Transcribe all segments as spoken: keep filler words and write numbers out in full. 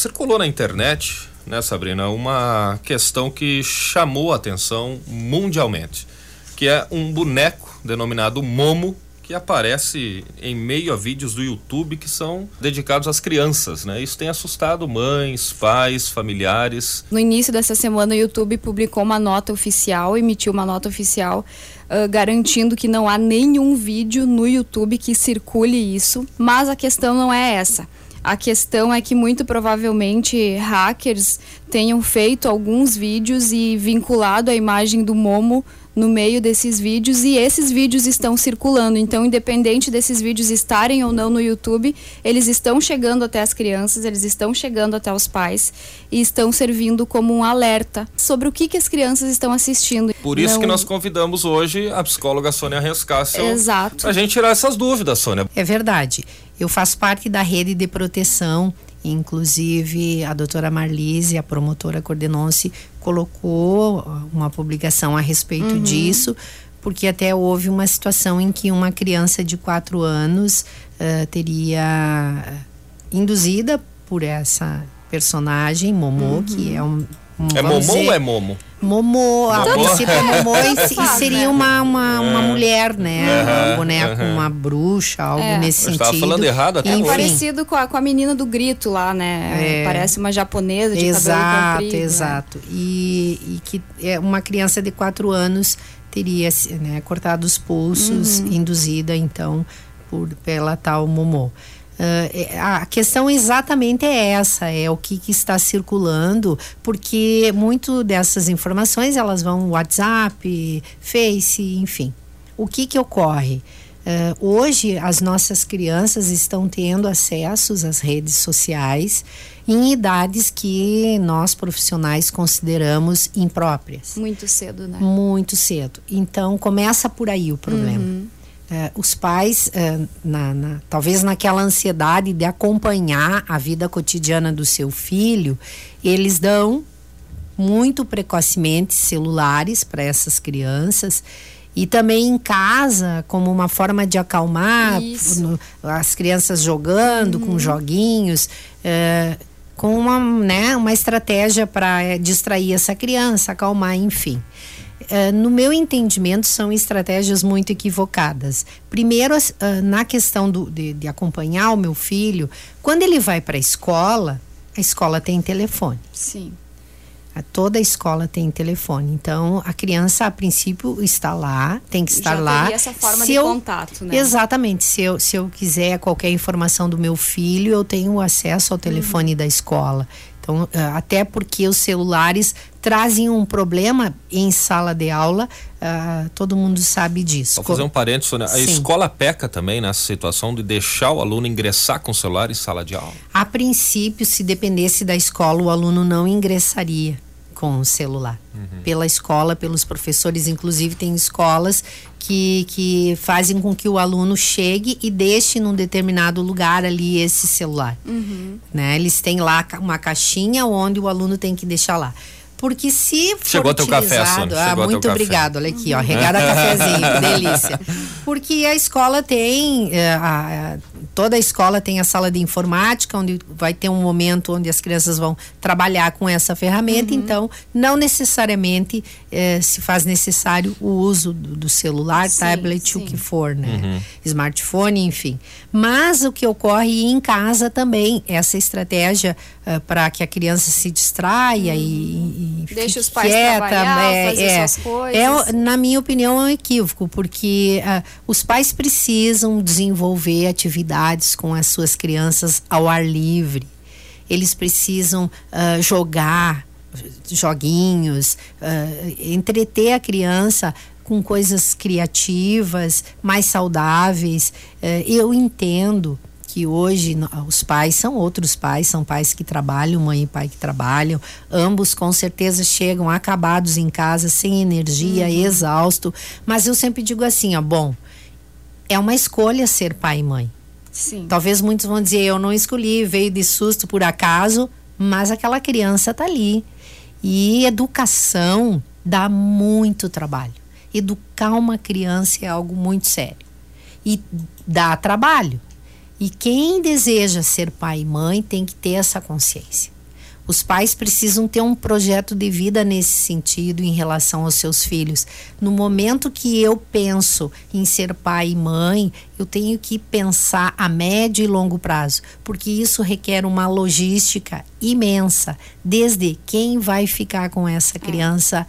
circulou na internet, né, Sabrina, uma questão que chamou a atenção mundialmente, que é um boneco denominado Momo, que aparece em meio a vídeos do YouTube que são dedicados às crianças, né? Isso tem assustado mães, pais, familiares. No início dessa semana, o YouTube publicou uma nota oficial, emitiu uma nota oficial uh, garantindo que não há nenhum vídeo no YouTube que circule isso, mas a questão não é essa. A questão é que muito provavelmente hackers tenham feito alguns vídeos e vinculado a imagem do Momo no meio desses vídeos, e esses vídeos estão circulando. Então, independente desses vídeos estarem ou não no YouTube, eles estão chegando até as crianças, eles estão chegando até os pais e estão servindo como um alerta sobre o que, que as crianças estão assistindo. Por isso não... que nós convidamos hoje a psicóloga Sônia Rescácio. Exato. Pra gente tirar essas dúvidas, Sônia. É verdade. Eu faço parte da rede de proteção. Inclusive, a doutora Marlise, a promotora Cordenonce, colocou uma publicação a respeito uhum. disso, porque até houve uma situação em que uma criança de quatro anos uh, teria induzida por essa personagem, Momo, uhum. que é um... um é Momo dizer, ou é Momo? Momo, a princípio é Momo e, e seria uma, uma, uma é. mulher, né? Uhum, um boneco, uhum. uma bruxa, algo é. nesse Eu sentido. estava falando errado até. É hoje. parecido com a, com a menina do grito lá, né? É. Parece uma japonesa de exato, cabelo comprido. Exato, exato. Né? E, e que é uma criança de quatro anos teria, né, cortado os pulsos, uhum. induzida então por, pela tal Momo. Uh, a questão exatamente é essa, é o que, que está circulando, porque muito dessas informações elas vão no WhatsApp, Face, enfim. O que que ocorre? Uh, hoje as nossas crianças estão tendo acessos às redes sociais em idades que nós profissionais consideramos impróprias. Muito cedo, né? Muito cedo. Então começa por aí o problema. Uhum. Uh, os pais, uh, na, na, talvez naquela ansiedade de acompanhar a vida cotidiana do seu filho, eles dão muito precocemente celulares para essas crianças, e também em casa, como uma forma de acalmar no, as crianças jogando uhum. com joguinhos, uh, com uma, né, uma estratégia para distrair essa criança, acalmar, enfim. Uh, no meu entendimento, são estratégias muito equivocadas. Primeiro, uh, na questão do, de, de acompanhar o meu filho, quando ele vai para a escola, a escola tem telefone. Sim. A, toda a escola tem telefone. Então, a criança, a princípio, está lá, tem que estar Já lá. teria essa forma se de eu, contato, né? Exatamente. Se eu, se eu quiser qualquer informação do meu filho, eu tenho acesso ao telefone uhum. da escola. Então, até porque os celulares trazem um problema em sala de aula, uh, todo mundo sabe disso. Vou fazer um parênteses, Sônia. A escola peca também nessa situação de deixar o aluno ingressar com o celular em sala de aula? A princípio, se dependesse da escola, o aluno não ingressaria com o celular. Uhum. Pela escola, pelos professores, inclusive tem escolas que, que fazem com que o aluno chegue e deixe num determinado lugar ali esse celular. Uhum. Né? Eles têm lá uma caixinha onde o aluno tem que deixar lá. Porque se for Chegou teu café, utilizado, Sônia. ah, muito obrigado, olha aqui, ó, regada a cafezinho, que delícia. Porque a escola tem, a, a, toda a escola tem a sala de informática, onde vai ter um momento onde as crianças vão trabalhar com essa ferramenta, uhum. então não necessariamente eh, se faz necessário o uso do, do celular, sim, tablet, sim. o que for, né? Uhum. Smartphone, enfim. Mas o que ocorre em casa também, essa estratégia uh, para que a criança se distraia uhum. e deixa os pais quieta, trabalhar, é, fazer é, suas coisas. É, na minha opinião, é um equívoco, porque uh, os pais precisam desenvolver atividades com as suas crianças ao ar livre. Eles precisam uh, jogar joguinhos, uh, entreter a criança com coisas criativas, mais saudáveis. Uh, eu entendo que hoje os pais são outros pais, são pais que trabalham, mãe e pai que trabalham, ambos com certeza chegam acabados em casa, sem energia, uhum. exausto, mas eu sempre digo assim, ó, bom, é uma escolha ser pai e mãe. Sim. Talvez muitos vão dizer, eu não escolhi, veio de susto por acaso, mas aquela criança tá ali. E educação dá muito trabalho. Educar uma criança é algo muito sério. E dá trabalho. E quem deseja ser pai e mãe tem que ter essa consciência. Os pais precisam ter um projeto de vida nesse sentido em relação aos seus filhos. No momento que eu penso em ser pai e mãe, eu tenho que pensar a médio e longo prazo, porque isso requer uma logística imensa, desde quem vai ficar com essa criança,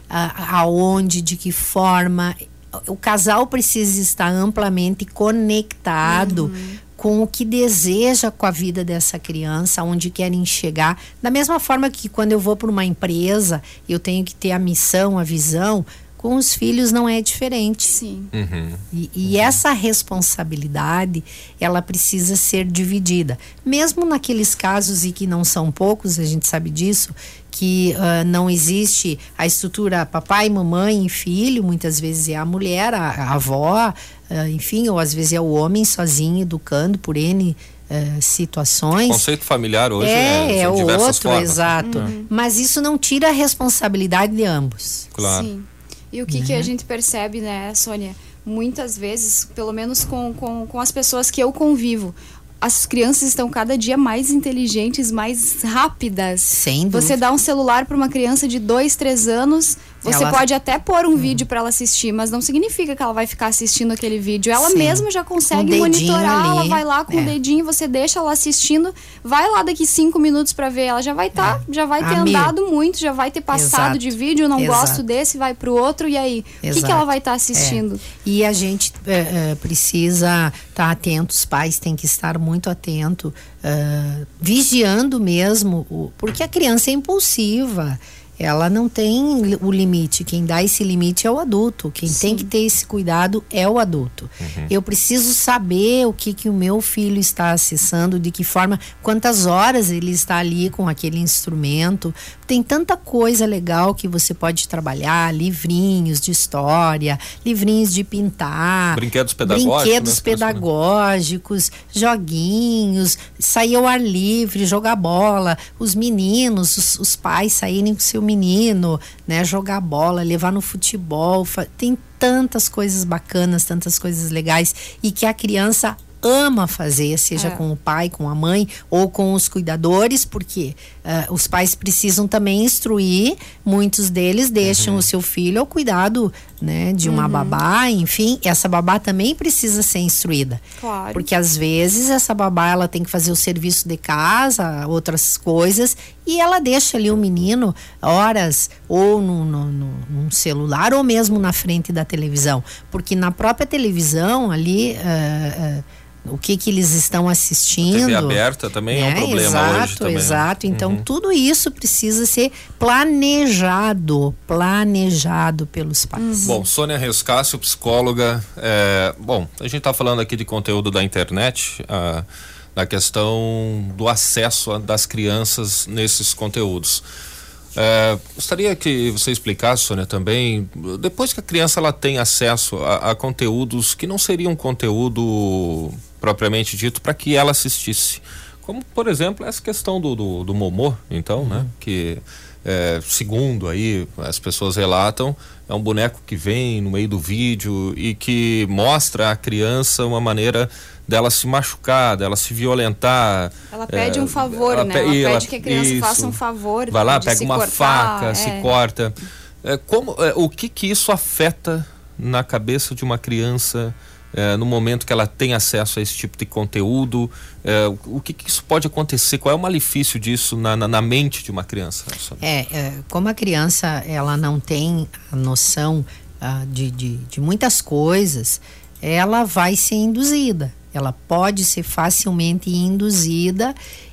a, aonde, de que forma. O casal precisa estar amplamente conectado uhum. com o que deseja com a vida dessa criança, onde querem chegar. Da mesma forma que quando eu vou para uma empresa, eu tenho que ter a missão, a visão. Com os filhos não é diferente. Sim. Uhum. E, e uhum. essa responsabilidade, ela precisa ser dividida. Mesmo naqueles casos, e que não são poucos, a gente sabe disso, que uh, não existe a estrutura papai, mamãe e filho, muitas vezes é a mulher, a, a avó, uh, enfim, ou às vezes é o homem sozinho educando por N uh, situações. O conceito familiar hoje é, é, é o outro, formas. Exato. Uhum. Mas isso não tira a responsabilidade de ambos. Claro. Sim. E o que, uhum. que a gente percebe, né, Sônia? Muitas vezes, pelo menos com, com, com as pessoas que eu convivo, as crianças estão cada dia mais inteligentes, mais rápidas. Sem dúvida. Você dá um celular para uma criança de dois, três anos, você ela... pode até pôr um hum. vídeo para ela assistir, mas não significa que ela vai ficar assistindo aquele vídeo. Ela Sim. mesma já consegue um monitorar, ali. Ela vai lá com o é. dedinho, você deixa ela assistindo, vai lá daqui cinco minutos para ver, ela já vai estar, tá, é. já vai ter Amigo. andado muito, já vai ter passado Exato. de vídeo, não Exato. gosto desse, vai pro outro, e aí? Exato. O que, que ela vai estar tá assistindo? É. E a gente é, é, precisa estar tá atento, os pais têm que estar muito atento, uh, vigiando mesmo, o, porque a criança é impulsiva, ela não tem o limite, quem dá esse limite é o adulto, quem Sim. tem que ter esse cuidado é o adulto. Uhum. Eu preciso saber o que que o meu filho está acessando, de que forma, quantas horas ele está ali com aquele instrumento. Tem tanta coisa legal que você pode trabalhar, livrinhos de história, livrinhos de pintar, brinquedos pedagógicos, brinquedos né? pedagógicos, joguinhos, sair ao ar livre, jogar bola, os meninos, os, os pais saírem com seu menino, né, jogar bola, levar no futebol, tem tantas coisas bacanas, tantas coisas legais e que a criança ama fazer, seja é. com o pai, com a mãe ou com os cuidadores, porque uh, os pais precisam também instruir, muitos deles deixam uhum. o seu filho ao cuidado, né, de uma uhum. babá, enfim, essa babá também precisa ser instruída, claro. porque às vezes essa babá ela tem que fazer o serviço de casa, outras coisas, e ela deixa ali o menino horas ou no, no, no, num celular ou mesmo na frente da televisão, porque na própria televisão ali uh, uh, o que que eles estão assistindo. A T V aberta também é, é um problema exato, hoje também. Exato, então uhum. tudo isso precisa ser planejado, planejado pelos pais. Uhum. Bom, Sônia Rescácio, psicóloga, é, bom, a gente está falando aqui de conteúdo da internet, a, da questão do acesso das crianças nesses conteúdos. É, gostaria que você explicasse, Sônia, também, depois que a criança ela tem acesso a, a conteúdos que não seriam conteúdo propriamente dito para que ela assistisse, como por exemplo essa questão do, do, do Momô, então, uhum. né, que é, segundo aí as pessoas relatam, é um boneco que vem no meio do vídeo e que mostra à criança uma maneira dela se machucar, dela se violentar. Ela pede é, um favor, ela né? Pe- ela pede ela, que a criança isso, faça um favor. Vai lá, pega uma cortar, faca, é. se corta. É, como, é, o que que isso afeta na cabeça de uma criança é, no momento que ela tem acesso a esse tipo de conteúdo? É, o, o que que isso pode acontecer? Qual é o malefício disso na, na, na mente de uma criança? É, é, como a criança ela não tem a noção ah, de, de, de muitas coisas, ela vai ser induzida. Ela pode ser facilmente induzida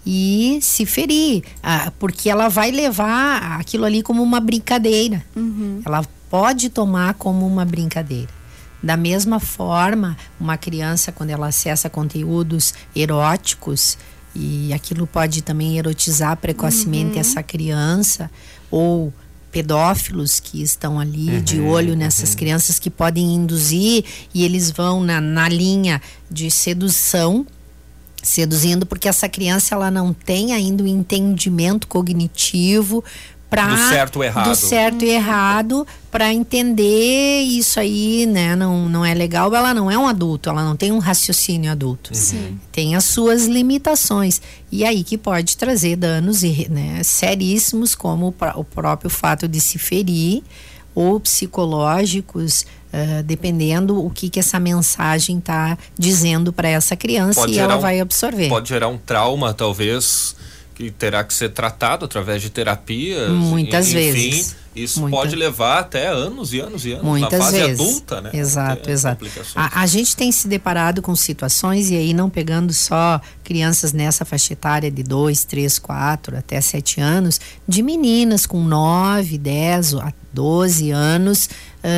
e se ferir, ah, porque ela vai levar aquilo ali como uma brincadeira. Uhum. Ela pode tomar como uma brincadeira. Da mesma forma, uma criança, quando ela acessa conteúdos eróticos, e aquilo pode também erotizar precocemente uhum. essa criança, ou pedófilos que estão ali uhum, de olho nessas uhum. crianças, que podem induzir, e eles vão na, na linha de sedução, seduzindo, porque essa criança ela não tem ainda o entendimento cognitivo Pra, do certo ou errado. Do certo e errado, para entender isso aí, né? Não, não é legal, ela não é um adulto, ela não tem um raciocínio adulto. Sim. Tem as suas limitações. E aí que pode trazer danos, né, seríssimos, como o próprio fato de se ferir, ou psicológicos, uh, dependendo o que que essa mensagem está dizendo para essa criança, pode e ela um, vai absorver. Pode gerar um trauma, talvez, que terá que ser tratado através de terapia. Muitas enfim, vezes. Isso Muita... pode levar até anos e anos e anos. Muitas na fase vezes. adulta, né? Exato, exato. A, a gente tem se deparado com situações, e aí não pegando só crianças nessa faixa etária de dois, três, quatro, até sete anos, de meninas com nove, dez, doze anos,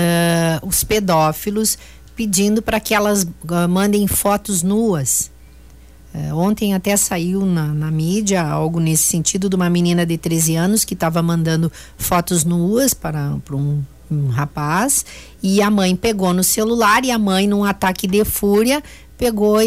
uh, os pedófilos pedindo para que elas uh, mandem fotos nuas. Uh, ontem até saiu na, na mídia algo nesse sentido, de uma menina de treze anos que estava mandando fotos nuas para, para um, um rapaz, e a mãe pegou no celular, e a mãe, num ataque de fúria, pegou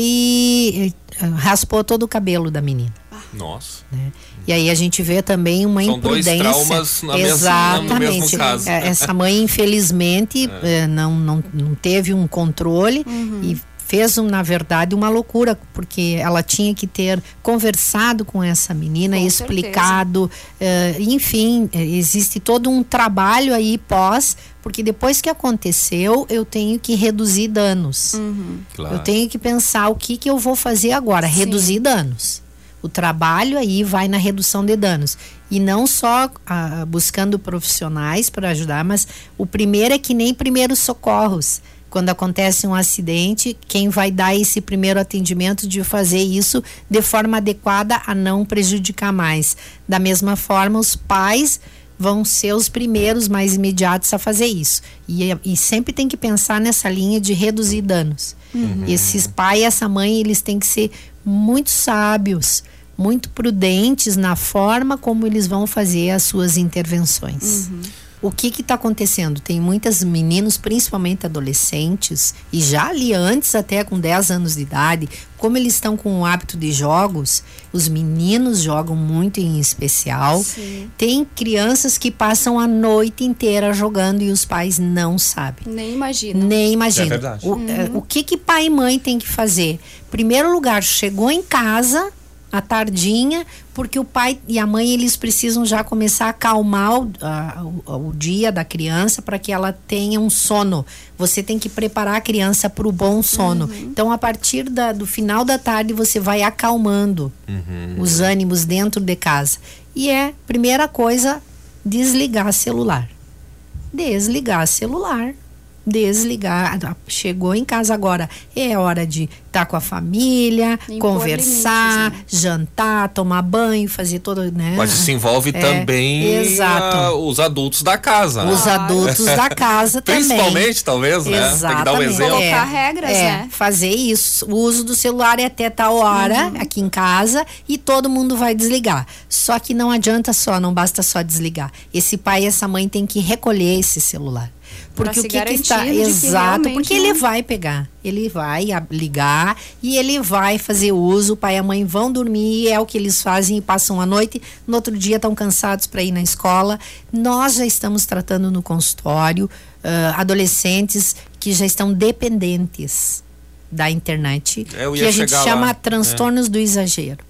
e, e raspou todo o cabelo da menina. Nossa. Né? E aí a gente vê também uma São imprudência. Dois traumas na Exatamente. Mesma, no mesmo caso. Essa mãe, infelizmente, é. não, não, não teve um controle, uhum. e fez, na verdade, uma loucura, porque ela tinha que ter conversado com essa menina, com explicado, uh, enfim, existe todo um trabalho aí pós, porque depois que aconteceu, eu tenho que reduzir danos. Uhum. Claro. Eu tenho que pensar o que que eu vou fazer agora, Sim. reduzir danos. O trabalho aí vai na redução de danos. E não só ah, buscando profissionais para ajudar, mas o primeiro é que nem primeiros socorros. Quando acontece um acidente, quem vai dar esse primeiro atendimento de fazer isso de forma adequada a não prejudicar mais. Da mesma forma, os pais vão ser os primeiros mais imediatos a fazer isso. E, e sempre tem que pensar nessa linha de reduzir danos. Uhum. Esses pais e essa mãe, eles têm que ser muito sábios, muito prudentes na forma como eles vão fazer as suas intervenções. Uhum. O que que está acontecendo? Tem muitos meninos, principalmente adolescentes, e já ali antes, até com dez anos de idade, como eles estão com o hábito de jogos, os meninos jogam muito em especial. Sim. Tem crianças que passam a noite inteira jogando e os pais não sabem. Nem imaginam. Nem imaginam. É verdade. O, Uhum. o que que pai e mãe tem que fazer? Primeiro lugar, chegou em casa à tardinha, porque o pai e a mãe, eles precisam já começar a acalmar o, a, o, o dia da criança para que ela tenha um sono. Você tem que preparar a criança para o bom sono. Uhum. Então, a partir da, do final da tarde, você vai acalmando uhum. os ânimos dentro de casa. E é, primeira coisa, desligar celular. Desligar celular. Desligar, chegou em casa agora, é hora de estar tá com a família, impor conversar, limites, né? Jantar, tomar banho, fazer todo, né? Mas isso envolve é, também exato. A, os adultos da casa, né? Os adultos da casa também. Principalmente, talvez, né? Exatamente. Tem que dar um exemplo. Colocar regras, é, né? Fazer isso. O uso do celular é até tal hora, uhum. aqui em casa, e todo mundo vai desligar. Só que não adianta só, não basta só desligar. Esse pai e essa mãe tem que recolher esse celular. Porque o que, que está exato, porque ele vai pegar, ele vai ligar e ele vai fazer uso. O pai e a mãe vão dormir, é o que eles fazem, e passam a noite, no outro dia estão cansados para ir na escola. Nós já estamos tratando no consultório uh, adolescentes que já estão dependentes da internet, que a gente chama lá. transtornos é. do exagero.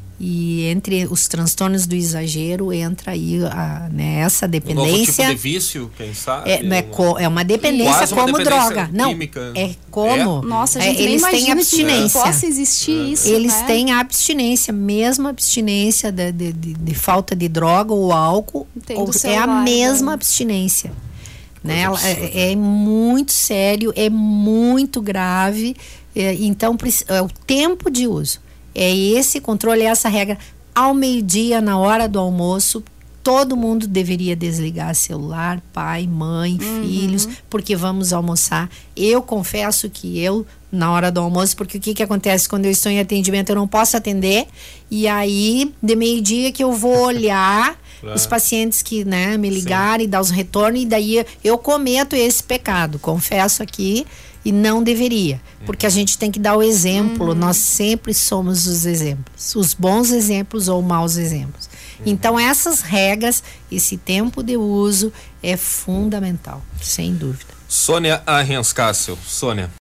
E entre os transtornos do exagero entra aí a, né, essa dependência. Um novo tipo de vício, quem sabe? É, não é, co, é uma dependência Quase como uma dependência droga. Não, química. é como. É? Nossa, a gente é, nem eles têm imagina abstinência. que possa existir é. isso. Eles né? têm abstinência, mesma abstinência de, de, de, de falta de droga ou álcool. Ou, celular, é a mesma né? abstinência. Né? Ela, é, é muito sério, é muito grave. É, então, é o tempo de uso. É esse controle, é essa regra. Ao meio-dia, na hora do almoço, todo mundo deveria desligar celular, pai, mãe, uhum. filhos, porque vamos almoçar. Eu confesso que eu, na hora do almoço, porque o que que acontece quando eu estou em atendimento, eu não posso atender, e aí, de meio-dia que eu vou olhar claro. os pacientes que, né, me ligarem, dar os retornos, e daí eu cometo esse pecado, confesso aqui, e não deveria, porque a gente tem que dar o exemplo, uhum. nós sempre somos os exemplos, os bons exemplos ou maus exemplos. Então essas regras, esse tempo de uso é fundamental, sem dúvida. Sônia Arrenscássel. Sônia.